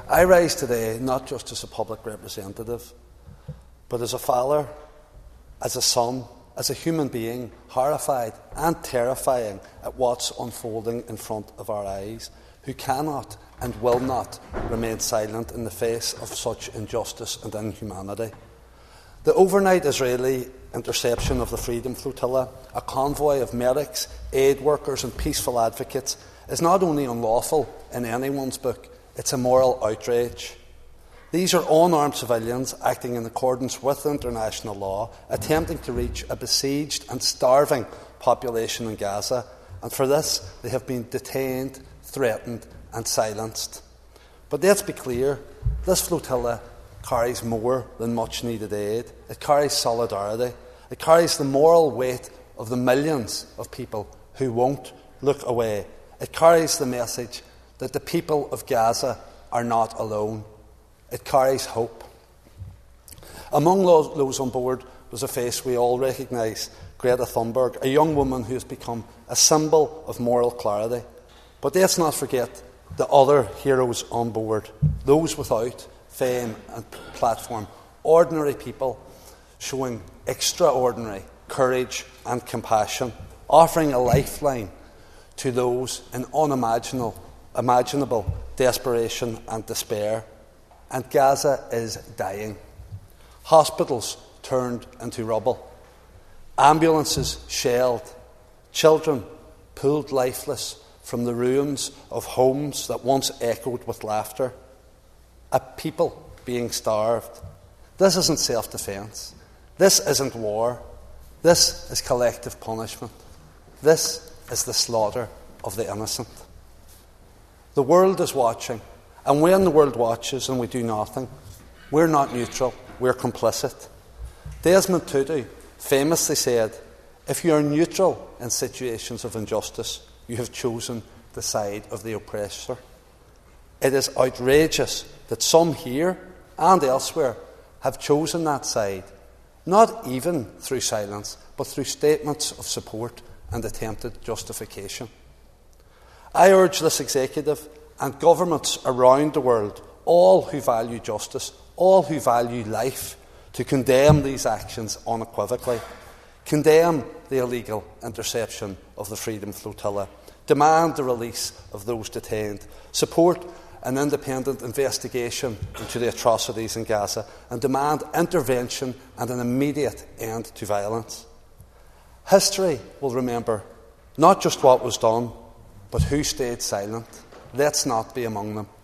I rise today not just as a public representative, but as a father, as a son, as a human being, horrified and terrifying at what's unfolding in front of our eyes, who cannot and will not remain silent in the face of such injustice and inhumanity. The overnight Israeli interception of the Freedom Flotilla, a convoy of medics, aid workers and peaceful advocates, is not only unlawful in anyone's book, it's a moral outrage. These are unarmed civilians acting in accordance with international law, attempting to reach a besieged and starving population in Gaza, and for this they have been detained, threatened and silenced. But let's be clear, this flotilla carries more than much needed aid. It carries solidarity. It carries the moral weight of the millions of people who won't look away. It carries the message that the people of Gaza are not alone. It carries hope. Among those on board was a face we all recognise, Greta Thunberg, a young woman who has become a symbol of moral clarity. But let's not forget the other heroes on board, those without fame and platform, ordinary people showing extraordinary courage and compassion, offering a lifeline to those in unimaginable desperation and despair. And Gaza is dying. Hospitals turned into rubble. Ambulances shelled. Children pulled lifeless from the ruins of homes that once echoed with laughter. A people being starved. This isn't self-defence. This isn't war. This is collective punishment. This is the slaughter of the innocent. The world is watching, and when the world watches and we do nothing, we're not neutral, we're complicit. Desmond Tutu famously said, "If you are neutral in situations of injustice, you have chosen the side of the oppressor." It is outrageous that some here and elsewhere have chosen that side, not even through silence, but through statements of support and attempted justification. I urge this executive and governments around the world, all who value justice, all who value life, to condemn these actions unequivocally, condemn the illegal interception of the Freedom Flotilla, demand the release of those detained, support an independent investigation into the atrocities in Gaza, and demand intervention and an immediate end to violence. History will remember not just what was done, but who stayed silent. Let's not be among them.